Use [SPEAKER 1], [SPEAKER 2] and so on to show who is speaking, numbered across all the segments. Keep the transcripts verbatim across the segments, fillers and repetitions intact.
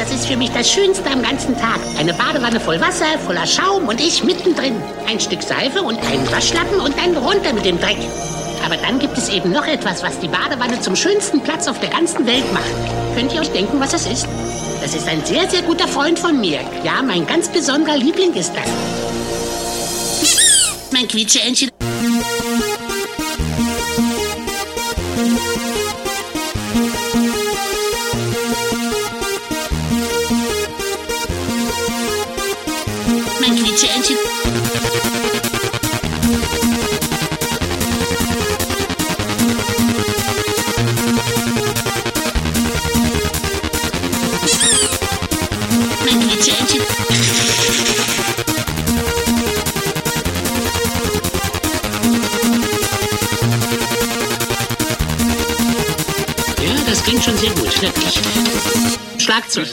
[SPEAKER 1] Das ist für mich das Schönste am ganzen Tag. Eine Badewanne voll Wasser, voller Schaum und ich mittendrin. Ein Stück Seife und einen Waschlappen und dann runter mit dem Dreck. Aber dann gibt es eben noch etwas, was die Badewanne zum schönsten Platz auf der ganzen Welt macht. Könnt ihr euch denken, was das ist? Das ist ein sehr, sehr guter Freund von mir. Ja, mein ganz besonderer Liebling ist das. Mein Quietscheentchen. Mein Quietscheentchen. Mein Quietscheentchen. Ja, das klingt schon sehr gut, wirklich. Schlagzeug.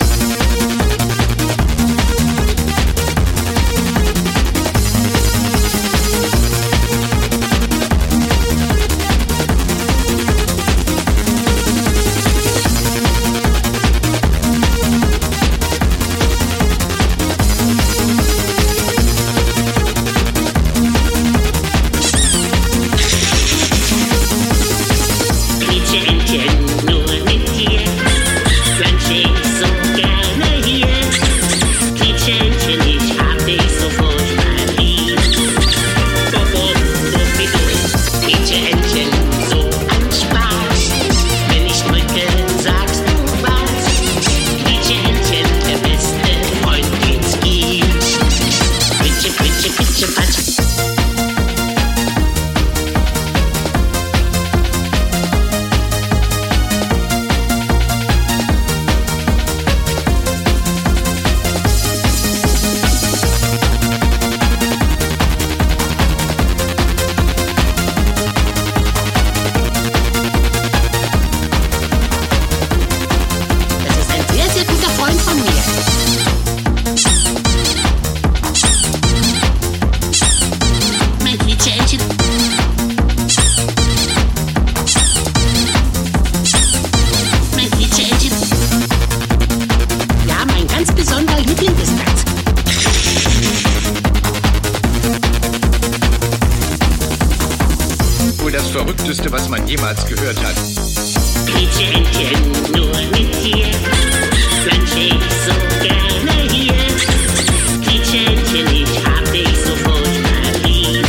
[SPEAKER 2] Das Verrückteste, was man jemals gehört hat.
[SPEAKER 1] Quietscheentchen, nur mit dir, plansche ich so gerne hier. Quietscheentchen, ich hab dich so furchtbar lieb.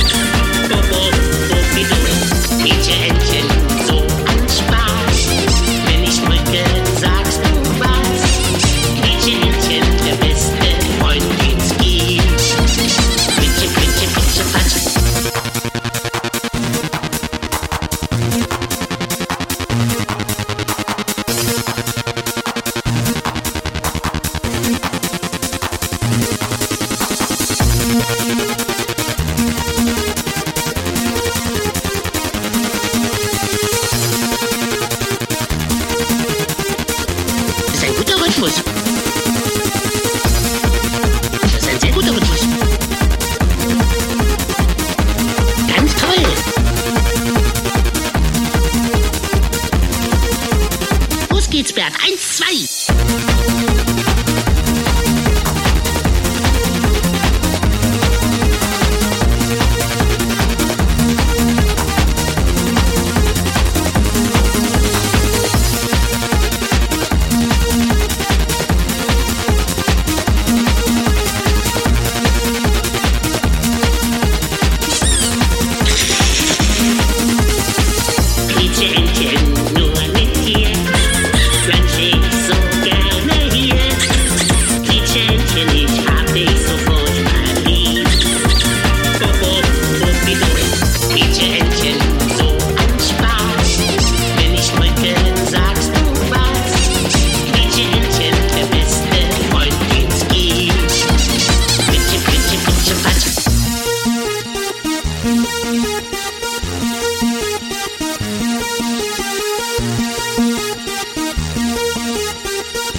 [SPEAKER 1] Bobo, bobido, Quietscheentchen, so ein Spaß. Wenn ich drücke, sagst du was. Quietscheentchen, der beste Freund, den's gibt. Quietsche, quietsche, quietsche, patsche. Das ist ein guter Rhythmus. Das ist ein sehr guter Rhythmus. Ganz toll. Los geht's, Bert. Eins, zwei.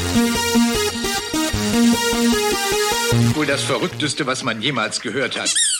[SPEAKER 2] Wohl das Verrückteste, was man jemals gehört hat.